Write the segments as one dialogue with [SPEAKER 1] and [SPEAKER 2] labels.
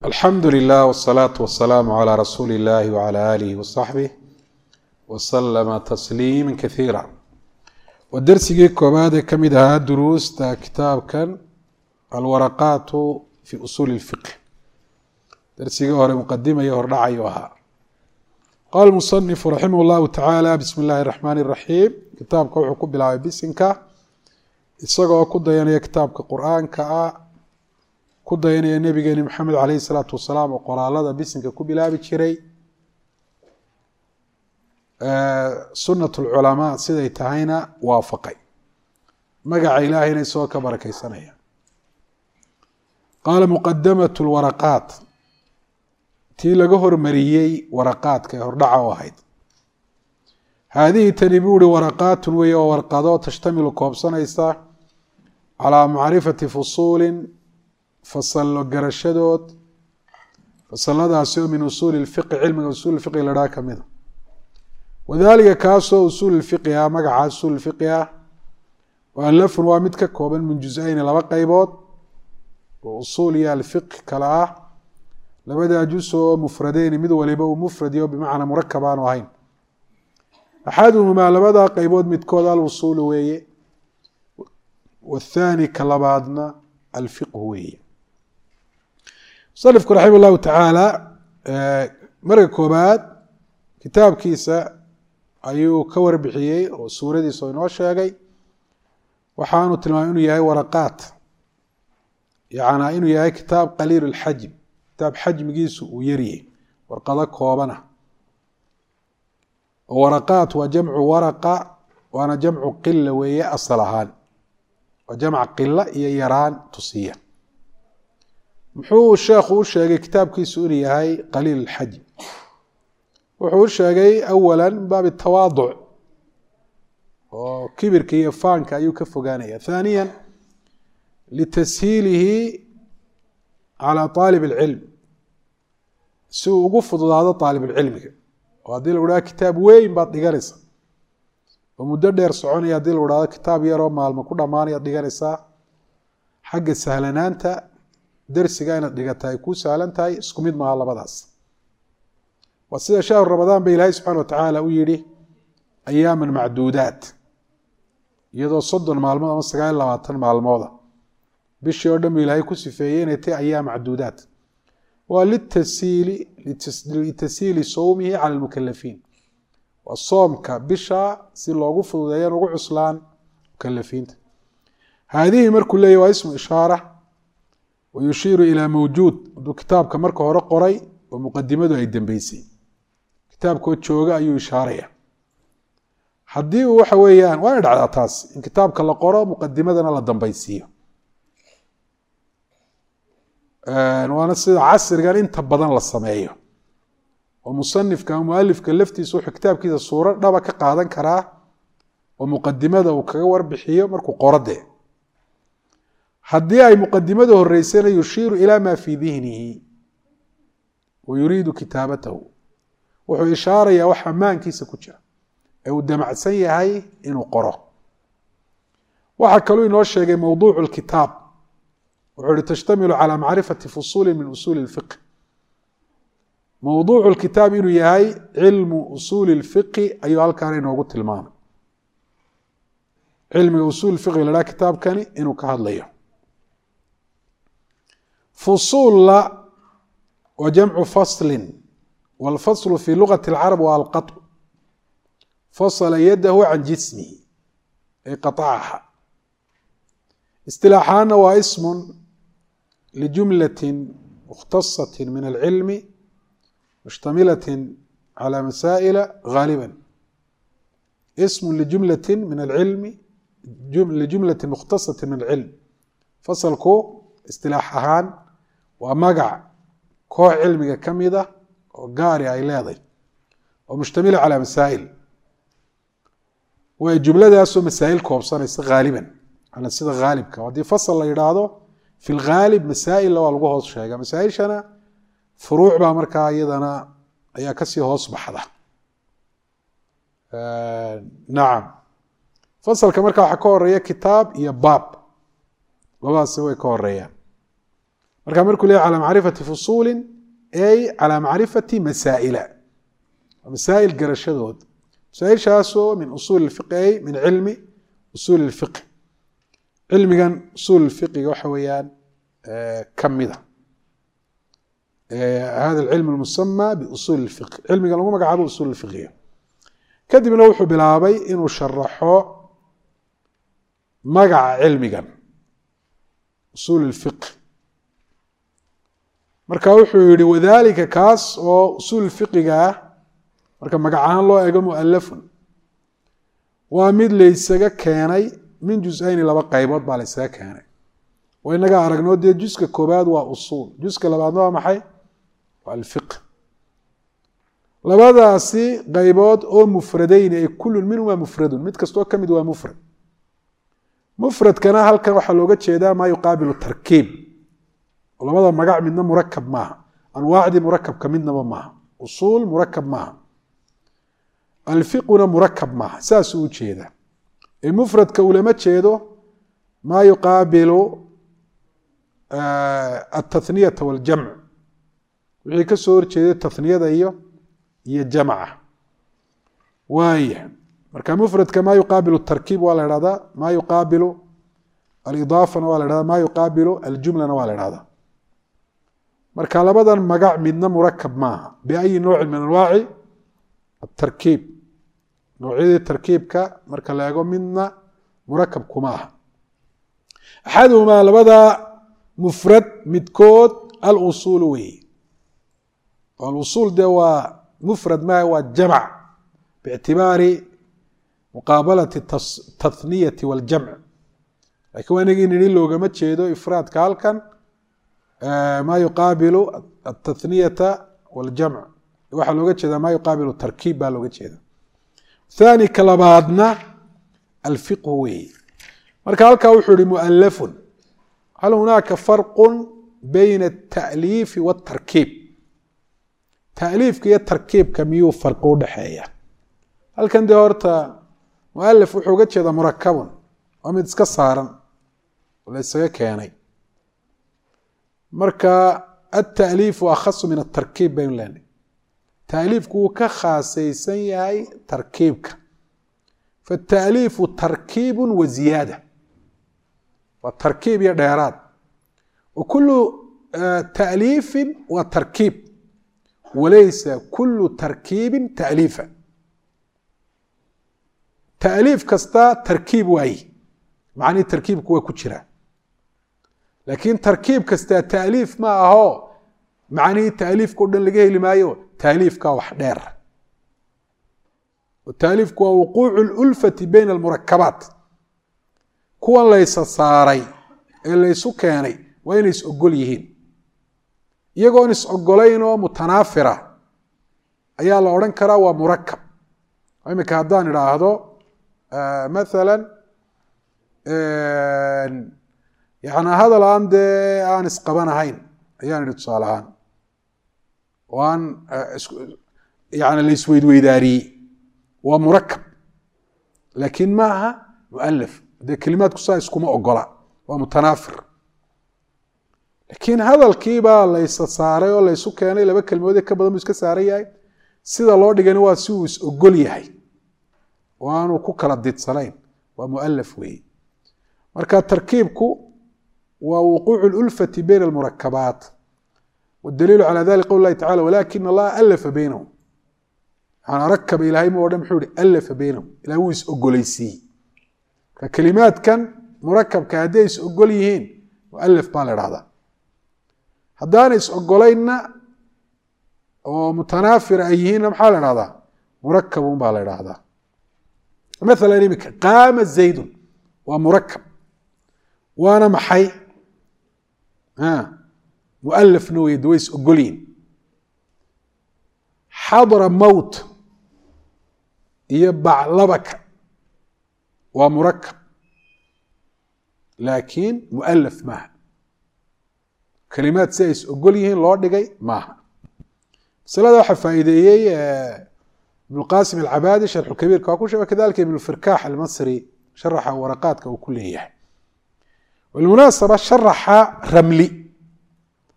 [SPEAKER 1] alxamdu lilah wالsalaaةu wasalaamu calىa rasuuli اllahi wعalى alih waصaxbih waslama tasliima kaiira waa dersigii koobaad ee ka mid ahaa duruusta kitaabkan alwaraqaatu fi usuuli اlfiqh dersigii hore muqadimaya hordhacayu ahaa qaala musanifu raximah اllahu tacaala bismi اllahi الraxmaan الraxiim kitaabka wuxuu ku bilaabay bisinka isagoo ku dayanaya kitaabka qur-aanka ah ku dayanaya nabigeeni maxamed caleyhi salaatu wasalaam oo qoraalada bisinka ku bilaabi jiray sunat lculamaa siday tahayna waafaqay magaca ilaahayna isagoo ka barakeysanaya qaala muqadamat lwaraqaat tii laga hormariyey waraqaadka ee hordhaca u ahayd haadihi tani buu ihi waraqaatun weeye oo warqado tashtamilu koobsanaysa calaa macrifati fusuulin fasallo garashadood fasaladaasi oo min usuuli lfiqi cilmiga usuul fiqi ladhaa ka mida wadalika kaasoo usuul fiqi ah magaca usuul fiqi ah mualafun waa mid ka kooban min juz-ayni laba qeybood oo usuul iyo alfiqh kale ah labadaa jus oo mufradeyni mid waliba uu mufradi o bimacnaa murakab aanu ahayn axaduhumaa labadaa qeybood midkood alusuulu weeye wathani ka labaadna alfiqhu weeye musanifku raxima llahu tacaala marka koobaad kitaabkiisa ayuu ka warbixiyey oo suuradiisa oo inoo sheegay waxaanu tilmaamay inuu yahay waraqaat yacnaa inuu yahay kitaab qaliil lxajm kitaab xajmigiisu uu yaryahay warqado koobana oo waraqaat waa jamcu waraqa waana jamcu qila weeye asal ahaan waa jamc qila iyo yaraan tusiya muxuu sheekhu u sheegay kitaabkiisu inuu yahay qaliil اxajm wuxuu u sheegay awala min baabi tawaaduc oo kibirka iyo faanka ayuu ka fogaanaya ثaaniya litashiilihi calى طaalib اlcilm si uu ugu fududaado طaalib اlcilmiga oo haddii lagu haha kitaab weyn baad dhiganaysa oo muddo dheer soconaya haddii lagu hahdo kitaab yaroo maalmo ku dhammaanayaad dhiganaysaa xagga sahlanaanta dersiga inaad dhigata ay kuu sahlan tahay isku mid maaha labadaas waa sida shahru ramadaan ba ilaahay subxana watacaala u yihi ayaaman macduudaat iyadoo 30 maalmood ama 29 maalmooda bishii oo dhan ba ilaahay ku sifeeyey inay tahay ayaam macduudaat waa litashiili sawmihi cala almukalafiin waa soomka bisha si loogu fududeeyan ugu cuslaan mukalafiinta haadihi markuu leeyahy waa ismu ishaara wayushiiru ilaa mawjuud hadduu kitaabka marka hore qoray oo muqadimadu ay dambeysay kitaabkoo jooga ayuu ishaaraya haddii uu waxa weeyaan waana dhacdaa taas in kitaabka la qoro muqadimadana la dambeysiiyo waana sida casrigan inta badan la sameeyo oo musanifka ama mualifka laftiisa wuxuu kitaabkiisa suuro dhaba ka qaadan karaa oo muqadimada uu kaga warbixiyo markuu qoro dee haddii ay muqadimada horeysana yushiiru ilaa maa fii dihnihi wa yuriidu kitaabatahu wuxuu ishaarayaa wax ammaankiisa ku jira ee uu damacsan yahay inuu qoro waxaa kaluu inoo sheegay mowduucu lkitaab wuxuu ihi tashtamilu calaa macrifati fusuuli min usuuli اlfiqh mowduucu lkitaab inuu yahay cilmu usuuli اlfiqhi ayuu halkaana inoogu tilmaamay cilmiga usuul fiqhi la dhaha kitaabkani inuu ka hadlayo fusuulla wa jamcu faslin wاlfaslu fi lugati اlcarab waa alqaطc fasla yadahu can jismihi ay qaطacaha istilaaxaana waa ismu lijumlati mukhtasaة min alcilmi mushtamilaة calى masaa'ila gaaliba ismu lijumlati min alcilmi lijumlati mukhtasaةi min alcilm fasalku istilaax ahaan waa magac koox cilmiga ka mida oo gaari ay leedahay oo mushtamila calaa masaa'il way jumladaasoo masaa'il koobsanaysa haaliban ana sida haalibka haddii fasal la yidhaahdo fi lghaalib masaa'illa waa lagu hoos sheega masaa-ishana furuuc baa markaa iyadana ayaa kasii hoos baxda nacam fasalka markaa waxaa ka horeeya kitaab iyo baab labadaasi way ka horeeyaan marka markuu leeyahay calaa macrifati fusuulin ay calaa macrifati masaa'ila masaa'il garashadood masaa'ilshaasoo min usuuli ilfiqi ay min cilmi usuuli ilfiqi cilmigan usuul ilfiqiga waxa weeyaan ka mida hada alcilm almusama biusuuli ilfiqi cilmigan lagu magacaabo usuul ilfiqiga kadibna wuxuu bilaabay inuu sharaxo magaca cilmigan usuul ilfiqi marka wuxuu yihi wadalika kaas oo usuul fiqiga ah marka magac ahaan loo eego mualafun waa mid laysaga keenay min juz-ayni laba qaybood baa laysaga keenay oo inaga aragnoo dee juska koobaad waa usuul juska labaadna waa maxay waa alfiq labadaasi qaybood oo mufradayn ay kullun minhuma mufradun mid kastoo ka mid waa mufrad mufradkana halkan waxaa looga jeedaa maa yuqaabilu tarkiib labada magac midna murakab maaha anwaacdii murakabka midnaba maaha usuul murakab maaha alfiquna murakab maaha saasuu u jeedaa ee mufradka ulama jeedo maa yuqaabilu atathniyata waljamc wixii ka soo horjeeday tathniyada iyo jamca waaya marka mufradka maa yuqaabilu tarkiib waa la ihahdaa maa yuqaabilu alidaafana waa la hahda maa yuqaabilu aljumlana waa la ihahdaa marka labadan magac midna murakab maaha biayi noocin min anwaaci atarkiib noocyadii tarkiibka marka la eego midna murakab kuma aha axaduhumaa labada mufrad midkood alusuul weeye alusuul dee waa mufrad maaha waa jamc biictibaari muqaabalati tathniyati waljamc lakiin waa inagii nidhi loogama jeedo ifraadka halkan maa yuqaabilu atathniyata waljamc waxaa looga jeedaa maa yuqaabilu tarkiib baa looga jeeda thani ka labaadna alfiqhu weeye marka halkaa wuxuu ihi mualafun hal hunaaka farqu bayna ata'liifi waatarkiib ta'liifka iyo tarkiibka miyuu farqi udhaxeeya halkan dee horta mualaf wuxuu uga jeedaa murakabun waa mid iska saaran oo la ysaga keenay marka alta'liifu akhasu min atarkiib baynu leenahy ta'liifku wuu ka khaasaysan yahay tarkiibka faata'liifu tarkiibu wa ziyaada waa tarkiib iyo dheeraad wa kulu ta'liifin waa tarkiib walaysa kulu tarkiibin ta'liifa ta'liif kasta tarkiib waaye macnihii tarkiibku waa ku jira laakiin tarkiib kasta ta'liif ma aho macnihii ta'liifka o dhan laga heli maayo ta'liifka wax dheer ta'liifku waa wuquucu lulfati bayna almurakabaat kuwan laysa saaray ee laysu keenay waa inay is ogol yihiin iyagoon is ogolayn oo mutanaafira ayaa la odhan karaa waa murakab imika haddaan idhaahdo maala yani hadal aan dee aan isqabanahayn ayaan idhi tusaale ahaan oo aan yani la isweydweydaariyey waa murakab laakiin ma aha mualaf dee kelimaadku saa iskuma ogola waa mutanaafir laakiin hadalkiibaa laysa saaray oo laysu keenay laba kelmoodee ka badan buu iska saaran yahay sida loo dhigani waa si uu is ogol yahay oo aanu ku kala didsanayn waa mualaf weeye marka tarkiibku waa wuquucu lulfati bayna almurakabaat wاdaliilu calى dalik qowل lahi tacala walakin allaha alafa baynahum yani rakaba ilahay ma odhan muxuu ihi alafa baynahum ilahay wuu is ogolaysiiyey marka kelimaadkan murakabka hadday is ogol yihiin mualaf baa la idhahdaa haddaana is ogolaynna oo mutanaafir ay yihiinna maxaa la idhahdaa murakabun baa la idhaahdaa maala imika qaama zaydun waa murakab waana maxay mualafna wey de way is ogolyihin xadra mowt iyo baclabaka waa murakab laakiin mualaf maaha kelimaad si ay is ogol yihiin loo dhigay maaha masalada waxaa faa'iideeyey ibn qasim alcabaadi sharxu kabiirka waa ku sheega kadalika ibn firkax almasri sharaxa waraqaadka uu ku leeyahay bilmunaasaba sharaxa ramli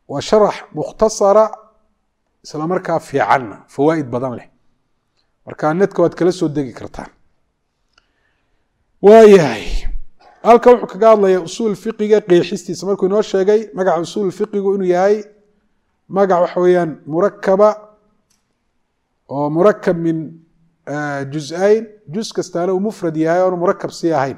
[SPEAKER 1] waa sharax mukhtasara isla markaa fiicanna fawaa'id badan leh markaa netka waad kala soo degi kartaan waayahay halkan wuxuu kaga hadlayaa usuul fiqiga qeexistiisa markuu inoo sheegay magaca usuul fiqigu inuu yahay magac waxa weeyaan murakaba oo murakab min juz-ayn juz kastaana uu mufrad yahay oonu murakab sii ahayn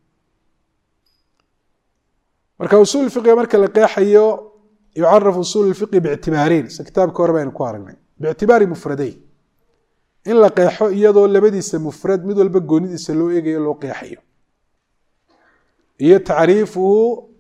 [SPEAKER 1] marka usuul fiqiga marka la qeexayo yucaraf usuul fiqi biictibaarayn sida kitaabka hore baynu ku aragnay biictibaari mufradayn in la qeexo iyadoo labadiisa mufrad mid walba goonidiisa loo eegayo loo qeexayo iyo tacriifuhu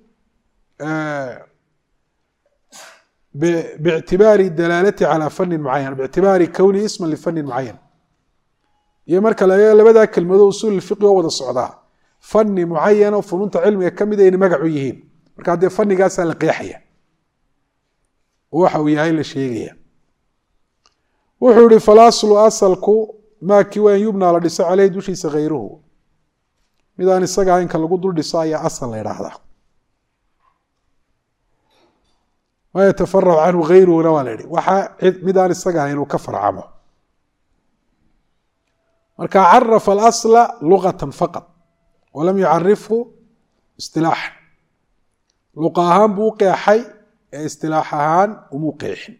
[SPEAKER 1] biictibaari dalaalati calaa fanin mucayan biictibaari kowni isman lifanin mucayan iyo marka labadaa kelmado usuul fiqi oo wada socdaa fani mucayan oo funuunta cilmiga ka mid ayna magacu yihiin marka haddee fanigaasaa la qeexaya waxa uu yahay la sheegaya wuxuu ihi falaslu asalku maakii waa in yubnaa la dhiso caleyh dushiisa hayruhu midaan isaga ahaynka lagu dul dhiso ayaa asal la idhaahdaa ma yatafaracu canhu hayruhuna waa la yihi waxa midaan isaga ahayn uu ka farcamo marka carafa alasla lugatan faqad walam yucarifhu istilaaxan luqa ahaan buu u qeexay ee istilaax ahaan umuu qeexin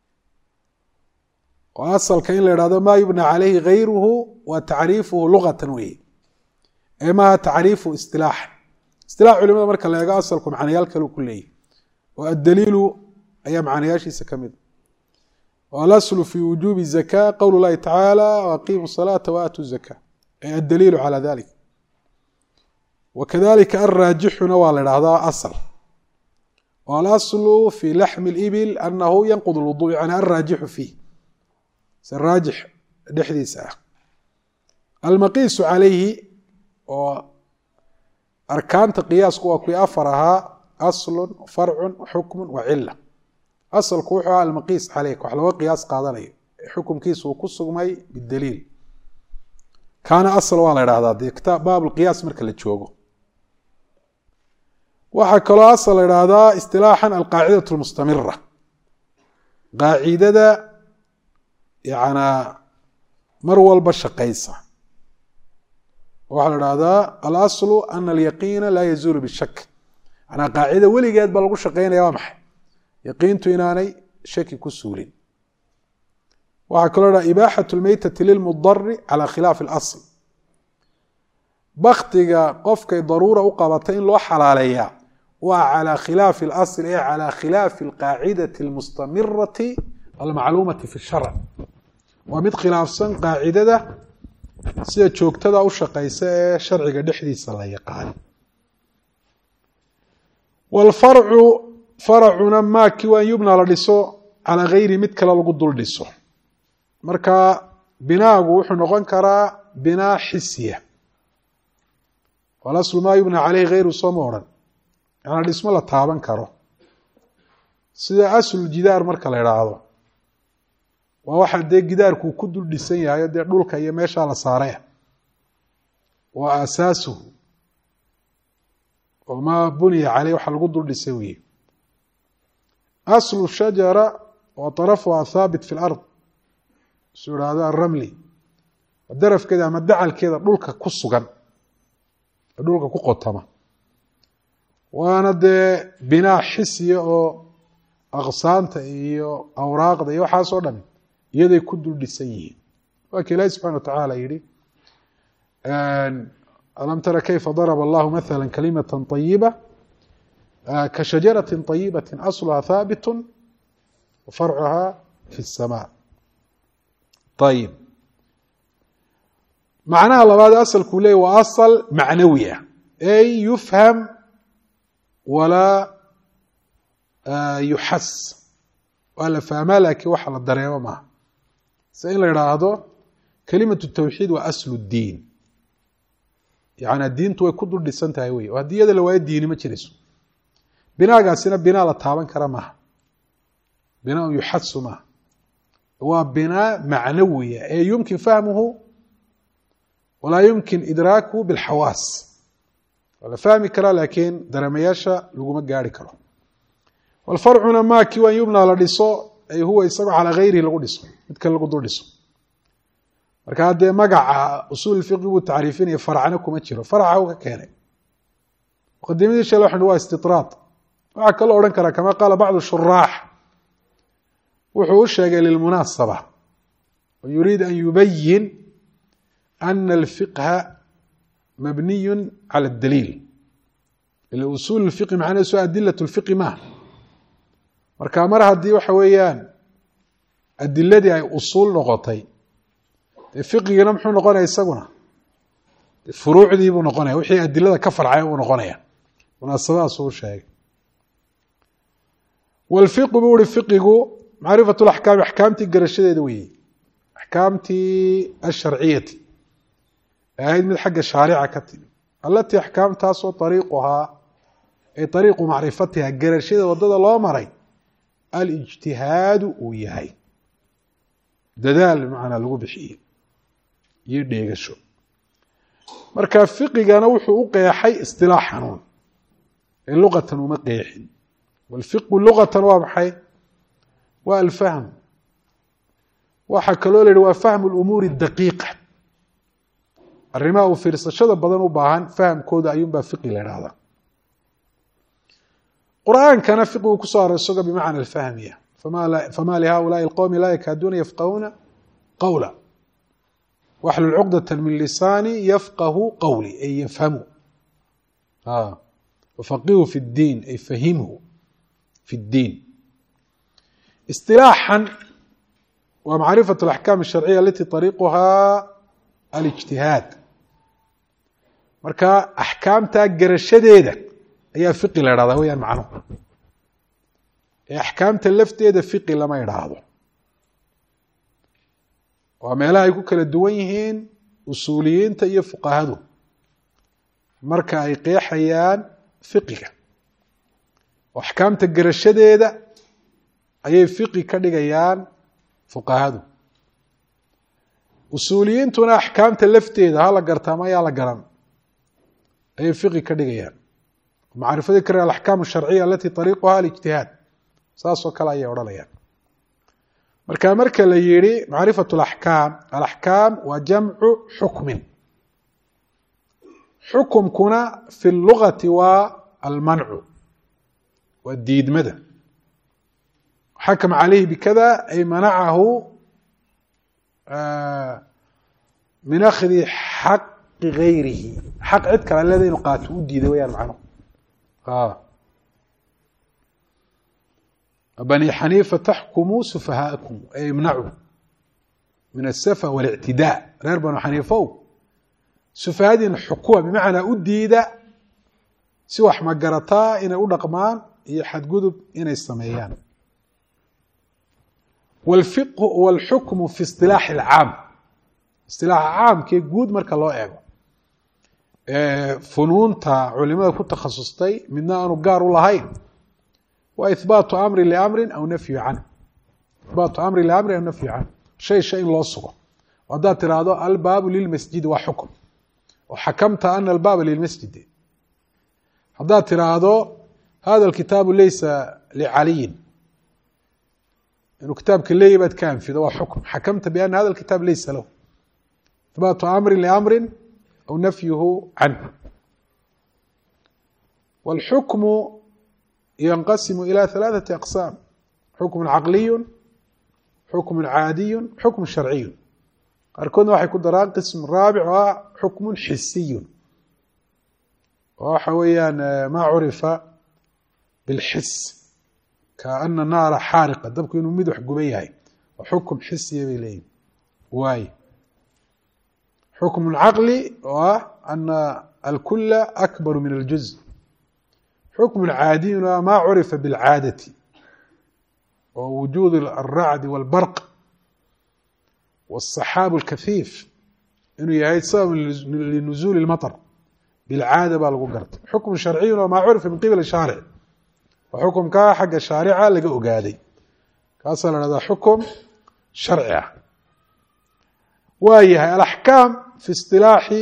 [SPEAKER 1] oo asalka in la idhahdo maa yubna caleyhi hayruhu waa tacriifuhu lugatan weeye ee maaha tacriifu istilaaxan istilax culimada marka la eego asalku macnayaal kale ku leeyahy oo addaliilu ayaa macnayaashiisa ka mid walaslu fi wujuubi zaka qowl llahi tacaala waaqiimu salaata waaatu zaka ay addaliilu calaa dalik wakadalika alraajixuna waa la idhahdaa asal walaslu fi laxmi libil anahu yanqud lwudu yani alraajixu fiih se raajix dhexdiisa ah almaqiisu calayhi oo arkaanta qiyaasku waa kuwii afar ahaa aslun farcun xukmun wa cila asalku wuxuu ahaa almaqiis caleyk wax looga qiyaas qaadanayo xukumkiisa uu ku sugmay bidaliil kaana asal waa la idhahdaa dee kitaab baab lqiyaas marka la joogo waxaa kaloo asal la idhaahdaa istilaaxan alqaacidatu lmustamira qaacidada yanaa mar walba shaqaysa waxaa la idhahdaa alaslu ana alyaqiina laa yazuulu bishak manaa qaacida weligeed ba lagu shaqeynaya waa maxay yaqiintu inaanay shaki ku suulin waxaa kaloo dhaha ibaaxat lmeytati lilmudari cala khilaafi اlasl baktiga qofkay daruura u qabata in loo xalaaleeyaa waa calى khilaafi اlasl ee calى khilaafi alqaacidati اlmustamirati almacluumati fi sharc waa mid khilaafsan qaacidada sida joogtada u shaqaysa ee sharciga dhexdiisa la yaqaan wlfarcu faracuna maakii waa in yubna la dhiso calaa gayri mid kale lagu dul dhiso marka binaagu wuxuu noqon karaa binaa xisiya walaslu maa yubna caleyhi hayru sooma odhan yanaa dhismo la taaban karo sida aslu jidaar marka la idhaahdo waa waxa dee gidaarkuu ku dul dhisan yahay dee dhulka iyo meeshaa la saaraya waa asaasuhu oo maa buniya caleyh waxa lagu dul dhisay weye aslu shajara wa طarafuha haabit fi lard suu idhaahdo aramli darafkeeda ama dacalkeeda dhulka ku sugan dhulka ku qotama waana dee binaa xisiya oo aqsaanta iyo awraaqda iyo waxaasoo dhami iyaday ku dul dhisan yihiin waa ka ilaahi subxana wa tacaala yihi alam tara kayfa daraba allahu maala kalimata طayiba ka shajarati طayibati asluha haabit wafarcuha fi الsama ayib macnaha labaad asalkuu leeyay waa asal macnawi ah ay yufham walaa yuxas waa la fahmaa laakiin waxa la dareemo maaha se in la idhaahdo kelimatu tawxiid waa aslu diin yani diintu way ku dul dhisan tahay wey oo haddii iyada la waayo diini ma jirayso binaagaasina binaa la taaban kara maaha binaa yuxasu maaha waa binaa macnawiya ee yumkin fahmuhu walaa yumkin idraakuhu bilxawaas waa la fahmi karaa laakiin dareemayaasha laguma gaari karo والفرعna maki waa yubnى la dhiso ay huwa isagoo calىa غayrihi lagu dhiso mid kale lagu dul dhiso marka haddee magaca usul fiqi buu tacriifinaya farcna kuma jiro farca u ka keenay muqadimadii shale waxan waa istiطraad waxaa kaloo odhan karaa kama qaala bacdu shuraax wuxuu u sheegay lilmunaasaba ويuriid an yubayin أna الfiqha mabniy calى الdaliil ila usul الfiqi macnaheesu adilaة الfiqi maaha marka mar haddii waxa weeyaan adiladii ay usuul noqotay dee fiqigina muxuu noqonaya isaguna furuucdii buu noqonaya wixii adilada ka farcay buu noqonaya munaasabadaasuu sheegay wاlfiqu buu uhi fiqigu macrifaة اlaxkaami axkaamtii garashadeeda weeye axkaamtii asharciyati ee ahayd mid xagga shaarica ka timi alatii axkaamtaasoo ariiquhaa ay ariiqu macrifatiha garashada wadada loo maray alijtihaadu uu yahay dadaal macnaa lagu bixiye iyo dheegasho marka fiqigana wuxuu u qeexay isilaax xanuun ee luqatan uma qeexin walfiqu luqatan waa maxay waa alfahm waxaa kaloo la yihi waa fahmu lumuuri daqiiqa arrimaha uu fiirsashada badan u baahan fahamkooda ayuunbaa fiqi la ihahdaa qur'aankana fiqigu kusoo aroor isago bimacna alfahmiya fama lihaulaai اlqowmi laa yakaaduuna yafqahuuna qawla waxlul cuqdata min lisaani yafqahu qawli ay yafhamu wafaqihu fi اdiin ay fahimhu fi اdiin isilaaxan waa macrifaة اlaxkaam الsharciya alati ariiquhaa alijtihaad marka axkaamtaa garashadeeda ayaa fiqi la idhahdaa weyaan macnuhu ee axkaamta lafteeda fiqi lama idhaahdo waa meelaha ay ku kala duwan yihiin usuuliyiinta iyo fuqahadu marka ay qeexayaan fiqiga oo axkaamta garashadeeda ayay fiqi ka dhigayaan fuqahadu usuuliyiintuna axkaamta lafteeda hala garta ama ayaa la garan ayay fiqi ka dhigayaan macrifadii kare alaxkaam asharciya alati ariiquha alijtihaad saasoo kale ayay odhanayaan marka la yihi macrifaة اlaxkaam alaxkaam waa jamcu xukmin xukumkuna fi lugati waa almancu waa diidmada xakama calayhi bikada ay manacahu min akhdi xaqi gayrihi xaq cid kale leeda inu qaato u diiday wayaan macnuhu bني xنيiفة تxkmuu سفhاءكم ay imنacuu min السفه والاعtidاء reer bنو xنيifow سفhadiina xukuma بمacnaa u diida si wax magarataa inay u dhaqmaan iyo xadgudub inay sameeyaan والxukم في اصطiلاaح الcاam اصطiلاaxa caamkee guud marka loo eego funuunta culimada ku takhasustay midna aanu gaar u lahayn wa ihbaatu amri liamrin aw nafyu canh ihbaatu amri liamrin aw nafyu canh shay in loo sugo haddaad tiraahdo albaabu lilmasjidi waa xukm oo xakamta ana albaaba lilmasjidi haddaad tiraahdo hada alkitaabu laysa licaliyin inuu kitaabka leeyahy baad ka anfido waa xukm xakamta biana hada alkitaab laysa lahu ihbaatu amri liamrin aw nafyuhu canh wاlxukmu ينqسم إلى ثلاثة أقسام xukم caqلي xukم caadiي xukم شharciي qaarkoodna waxay ku daraan qism raabic oo ah xukم xisiy oo waxa weeyaan ma curifa bاlxis kaأna naara xaariqa dabku inuu mid wax guban yahay oo xukم xisiya bay leeyihin waay xukم caqلي oo ah أna alkula أكبر min الجuزء xukم caadiyun waa ma curifa bاlcaadati oo wujuud الracdi wاlbarq wالصaxaab اlkahiif inuu yahay sabab linuزuuli الmaطr bilcaada baa lagu gartay xukm sharciyun waa ma curifa min qibl shaaric waa xukumkaa xagga shaarica laga ogaaday kaasaa la hahdaa xukum sharci ah waa yahay alaxkaam fi اصطilaaxi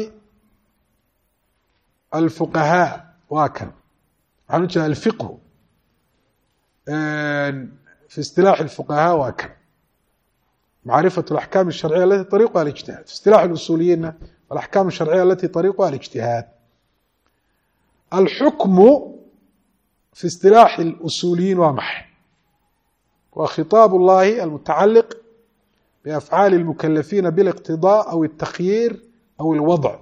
[SPEAKER 1] alfuqahaa waa kan waxaan u jeeda alfiqhu في اصطلاح الفقهاء وكم معرفة الأحكام الشرعية التي طريقها الاجتهاد. في اصطلاح الأصوليين الأحكام الشرعية التي طريقها الاجتهاد. الحكم في اصطلاح الأصوليين ومحي وخطاب الله المتعلق بأفعال المكلفين بالاقتضاء أو التخيير أو الوضع،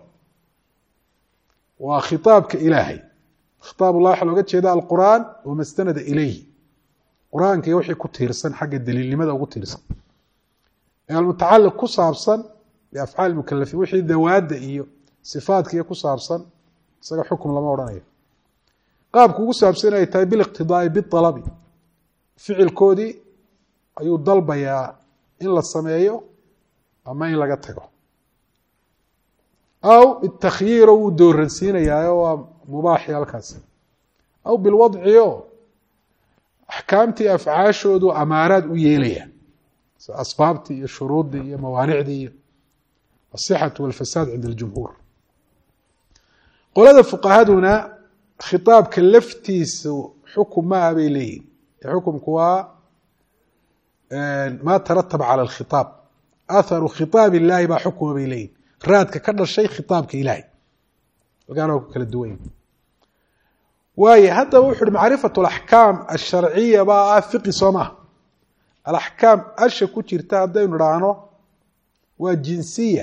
[SPEAKER 1] وخطاب كإلهي. خطاب الله waxa looga jeedaa القرآن وما استند إليه. qur'aanka wixii ku tiirsan xagga daliilnimada ugu tiirsan المتعلق ku saabsan بأفعال المكلفين wixii dawaada iyo sifaadka iyo ku saabsan isaga xukum lama oranayo. qaabku ugu saabsan ay tahay بالاقتضاء بالطلب ficilkoodii ayuu dalbayaa in la sameeyo ama in laga tago, aw التkhyiir uu dooransiinayaa waa mubaaxi halkaas, aw bilwadciyo axkaamtii afcaashoodu amaaraad u yeelaya asbaabtii iyo shuruuddii iyo mawaanicdii iyo asixatu walfasaad cinda aljumhuur. qolada fuqahaduna khitaabka laftiisu xukum maaha bay leeyihin. xukumku waa maa tarataba cala alkhitaab, atharu khitaab illaahi baa xukuma bay leeyihin, raadka ka dhashay khitaabka ilaahay. halkaana waa ku kala duwan yahi. waayo haddaba wuxu uhi macrifatu alaxkaam alsharciya baa ah fiqi soo maha. alaxkaam asha ku jirta haddaynu idhaahno waa jinsiya,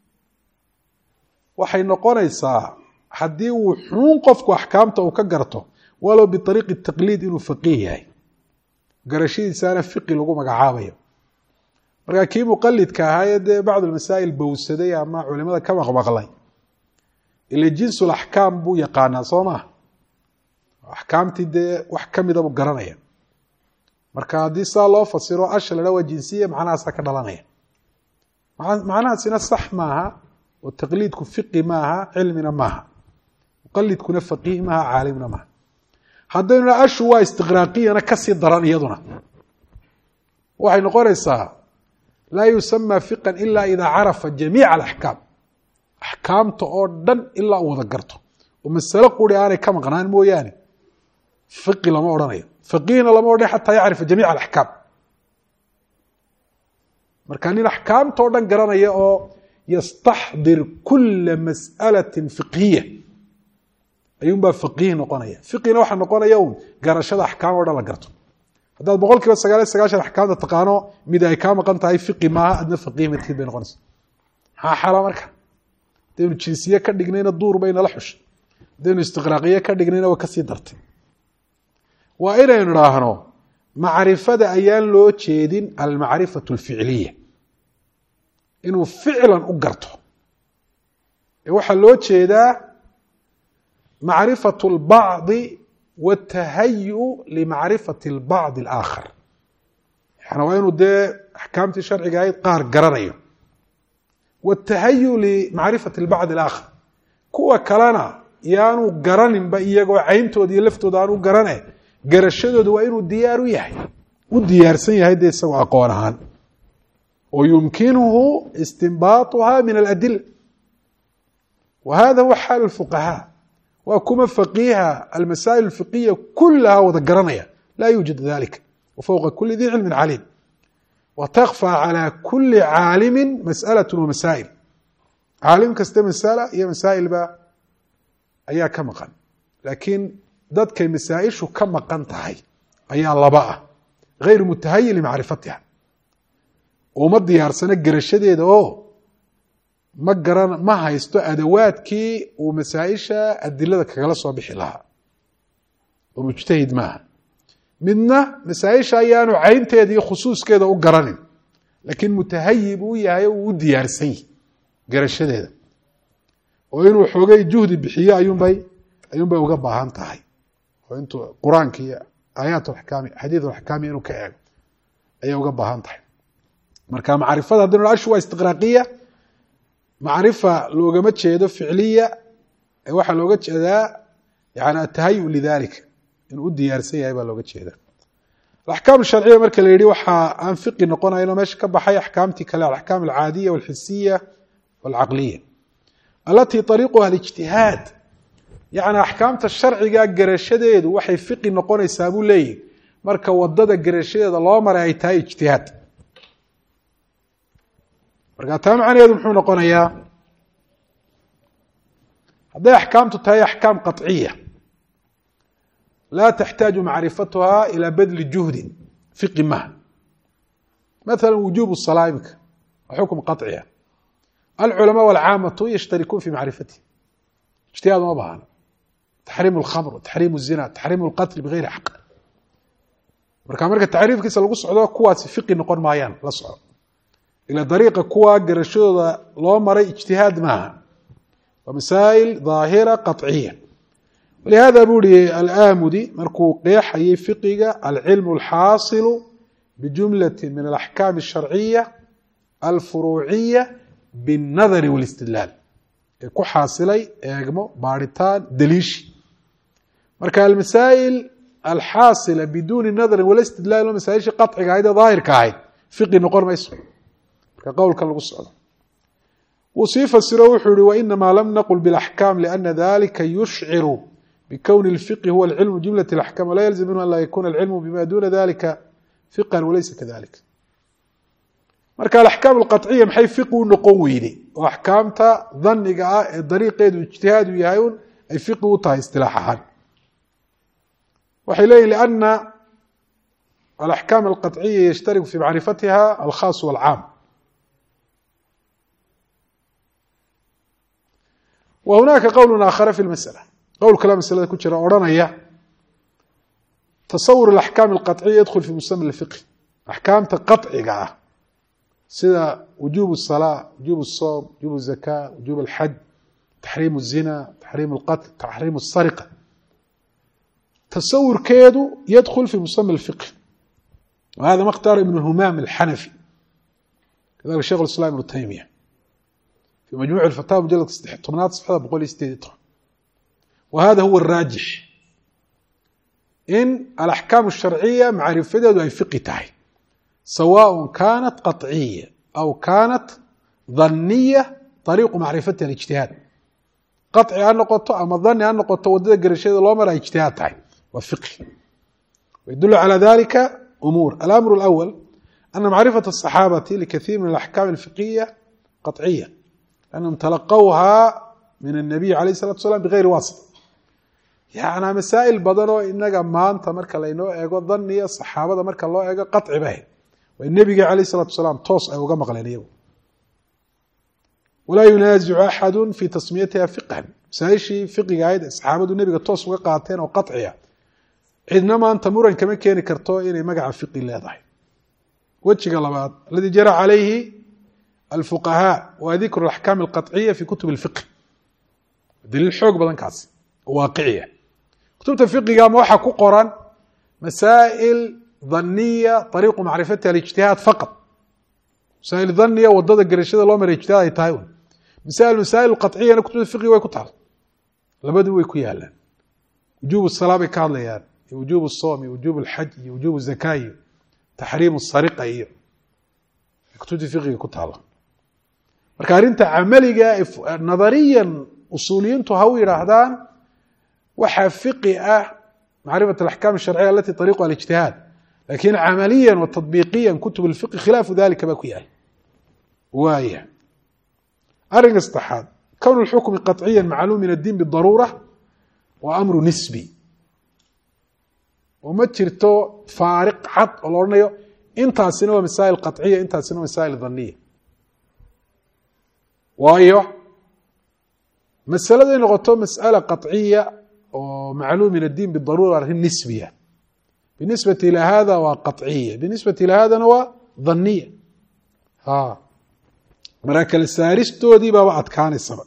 [SPEAKER 1] waxay noqonaysaa haddii uu xuun qofku axkaamta uu ka garto walow biariiqi taqliid inuu faqiih yahay, garashadiisaana fiqi lagu magacaabayo. markaa kii muqalidka ahaayee dee bacd almasaa'il bowsaday ama culimada ka maqmaqlay ila jinsul axkaam buu yaqaanaa soo maha. axkaamtii dee wax ka mida buu garanaya. marka haddii saa loo fasiro asha la dhaa waa jinsiya macnahaasa ka dhalanaya. macnahaasina sax maaha oo taqliidku fiqi maaha, cilmina maaha, muqalidkuna faqiih maaha, caalimna maaha. haddaynu dhaa ashu waa istiqraaqiyana kasii daran iyaduna waxay noqonaysaa laa yusamaa fiqan ilaa idaa carafa jamiica alaxkaam. axkaamta oo dhan ilaa uu wada garto oo masalo quri aanay ka maqnaan mooyaane fiqi lama odhanayo. faqiihna lama odhanayo xataa yacrifa jamiica alaxkaam. marka nin axkaamta oo dhan garanaya oo yastaxdir kula mas'alatin fiqhiya ayuunbaa faqiih noqonaya. fiqina waxaa noqonaya un garashada axkaam o dhan la garto. haddaad 99% axkaamta taqaano mid ay kaa maqan tahay fiqi maaha, adna faqiih madkid bay noqonaysa. maxaa xala marka? hadaynu jinsiye ka dhignayna duur bay nala xushay, hadaynu istiqraaqiye ka dhignayna waa kasii dartay. waa inaynu idhaahno macrifada ayaan loo jeedin almacrifatu alficliya, inuu ficlan u garto, ee waxaa loo jeedaa macrifatu اlbacdi wاtahayu limacrifati اlbacdi اlaakhar. yani waa inuu dee axkaamtii sharciga ahayd qaar garanayo, wاtahayu limacrifati اlbacdi اlaakhar. kuwa kalena yaanu garaninba iyagoo cayntooda iyo laftooda aanu garane, garashadooda waa inuu diyaar u yahay, u diyaarsan yahay dee isagoo aqoon ahaan, oo yumkinuhu istinbaatuha min aladila. wa hada huwa xaal اlfuqahaa. waa kuma faqiiha almasaa'il اlfiqiya kulaha wada garanaya, laa yuujad dalika wafowqa kuli di cilmi caliim, watakfى calى kuli caalimi masأalaة wamasaa'il. caalim kaste masala iyo masaa'ilba ayaa ka maqan, laakiin dadkay masaaئishu ka maqan tahay ayaa laba ah: غayru mutahayi limacrifatiha, uma diyaarsano garashadeeda oo ma haysto adawaadkii uu masaaئisha adilada kagala soo bixi lahaa, oo mujtahid maaha. midna masaaئisha ayaanu caynteeda iyo khusuuskeeda u garanin, laakiin mutahayi buu yahay oo uu u diyaarsan yahy garashadeeda, oo inuu xoogay juhdi bixiyo ayuunbay uga baahan tahay, oo intuu qur-aanka iyo aayaat axkaami xadiid axkaami inuu ka eego ayay uga baahan tahay. marka macrifada haddaynu ashu waa istiqraaqiya, macrifa loogama jeedo ficliya, ee waxaa looga jeedaa yani atahayu lidalika, inuu u diyaarsan yahay baa looga jeeda. alaxkaam sharciya marka la yihi waxaa aan fiqi noqonayno meesha ka baxay axkaamtii kale, alaxkaam alcaadiya walxisiya walcaqliya alatii ariiquha alijtihaad. yani axkaamta sharciga garashadeedu waxay fiqi noqonaysaa buu leeyihi marka wadada garashadeeda loo maray ay tahay ijtihaad. marka taa macnaheedu muxuu noqonayaa hadday axkaamtu tahay axkaam qaطciya laa taxtaaju macrifatuha ilى badli juhdin fiqi maha. مثلا وجوب الصلاة imika waa xukم qaطciya العلماء والعاamة yشhtarikuun في macrifatه اجتihaad uma baahno تaxriim الkhamr تaxriim الزina تaxriim الqatl bغayri xaq marka tacriifkiisa lagu socdo kuwaasi fiqi noqon maayaan la soco ila dariiqa kuwa garashadooda loo maray اجتihaad maaha waa masaa'il ظaahira qaطciya ولهada buu uri الآmudi markuu qeexayay fiqiga العilم الxاaصل بجملة من الأحكام الشharciية الفuruuعiية بالنadr والاستidlاal ee ku xaasilay eegmo baaritaan daliishi marka almasaaئل alxaasila biduni nadri wala istidlaal oo masaaisha qaطciga ahayd ee daahirka ahayd fiqi noqon mayso marka qowlka lagu socdo wuu sii fasiro wuxuu yihi وإنما lm نqل بالأحكام لأن ذلika يشcر بكون الفقه هو العلم جملة الأحكام ولا يلزم منه أن لا يكون العلم بما duna ذلika فقا walaysa kadalik marka alaxkaam alqaطciya maxay fiqi u noqon weyday oo axkaamta daniga ah ee dariiqeedu ijtihaad u yahay un ay fiqi u tahay istilaax ahaan waxay leeyihin liana alaxkaam alqaطciya yashtariku fi macrifatiha alkhaas walcaam wa hunaaka qowl aakhara fi lmasala qowl kale masalada ku jira odhanaya تصور الأحكام القطعية يدخل في مسمى الفقه أحكامta qaطciga ah sida وجوب الصلاة وجوب الصوم وجوب الزكاة وجوب الحج تحريم الزنا تحريم القتل تحريم السرقة تصورkeedu يدخل في مسمى الفقه وهذا ما اختار ابن همام الحنفي كذلك شيخ الإسلام ابن تيمية في مجموع الفتاوى مجلد 8 صفحة بقول وهذا هو الراجح in alaxkaam الsharciya macrifadeedu ay fiqi tahay sawaء kanat qaطciya aw kanat daniya طariiqu macrifatiha اlijtihaad qaطci ha noqoto ama dani ha noqoto wadada garashadeeda loo mara ay ijtihaad tahay waa fiqi ويدل على ذلك أمور الأمر الأول أن معرفة الصحابة لكثير من الأحكام الفقهية قطعية لأنهم تلقوها من النبي عليه الصلاة والسلام بغير واسطة يعني مسائل badan oo inaga maanta marka laynoo eego daniya saxaabada marka loo eego qaطci bahay way nabiga kaleey salaatu wasalaam toos ay uga maqleen iyagu wala yunaazicu ahad fi tasmiyatiha fiqhan saayishi fiqiga ayda saxaabadu nabiga toos uga qaateen oo qaطciya cidna maanta muran kama keeni karto inay magaca fiqi leedahay wajiga labaad alladhi jara alayhi alfuqaha wa dhikru alahkam alqat'iyya fi kutub alfiqh dalil xoog badan kaas waaqici kutubta fiqiga ma waxa ku qoran masaa'il dhanniya طريق معرفتها الاجتهاد فقط masaa'il dhanniya wadada garashada loo maray ijtihaad ay tahay masaa'il qat'iyya kutubta fiqiga way ku taal labadu way ku yaalaan wujuub الصلاة ka hadlayaan wujuub الصوم wujuub الحج wujuub الزكاة تحريم السرقة iyo kutubta fiqiga ku taal marka arinta amaliga nadariyan usuuliyiintu ha u yiraahdaan waxa fiqi ah معرفة الأحكام الشرعية التي طريقها الاجتهاد لكن عمليا وتطبيقيا كتب الفقه خلاف ذلك باكوياه وايه أرن استحاد كون الحكم قطعيا معلوم من الدين بالضرورة وأمر نسبي وما جرتو فارق حد ولورنيو انتا سنوى مسائل قطعية انتا سنوى مسائل ظنية وايه مسألة دي نغطو مسألة قطعية ومعلوم من الدين بالضرورة هي نسبية بالنسبة إلى هذا وقطعية بالنسبة إلى هذا هو ظنية مراكل السارستو دي بابعد كان السبب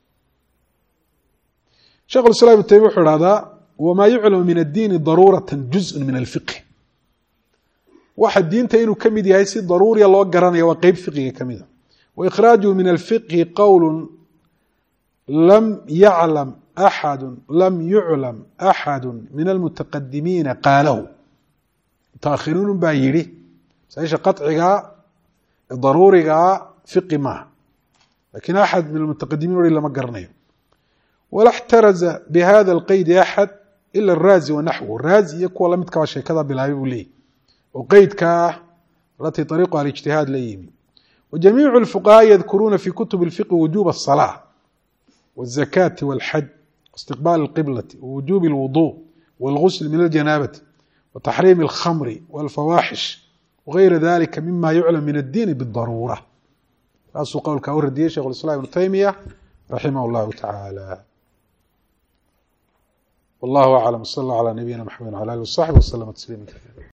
[SPEAKER 1] شيخ الإسلام ابن تيمية هذا وما يعلم من الدين ضرورة جزء من الفقه واحد دين تينو كميدي هايسي ضروري الله قرانيا وقيب فقه كميدا وإخراجه من الفقه قول لم يعلم أحد من المتقدمين قاله متأخرون بايري سايش قطعها ضرورها فقه ما لكن أحد من المتقدمين إلا ما قرنيه ولا احترز بهذا القيد أحد ila araazi wanaxwu raazi iyo kuwa lamidkaba sheekada bilaabay buu leeyahy oo qeydkaa alatii ariiquha alijtihaad la yimi wajamiicu اlfuqahaa yadkuruuna fi kutub اlfiqhi wujuba الصalaaة wالzakaati wاlxaj واstiqbaal اlqiblati wwujubi اlwuضuء wاlgusl min aljanaabati wataxriimi اlkhamri wاlfawaaxish wغayra dalika mima yuclam min addiini bاdaruura saasuu qowlkaa u radiyey shekh اislam ibnu taymiya raximah اllahu taعaalى wallahu aclam sal اllah alى nabiyina mxamed wعlى alih وصaxbi wslm تsliima kaiira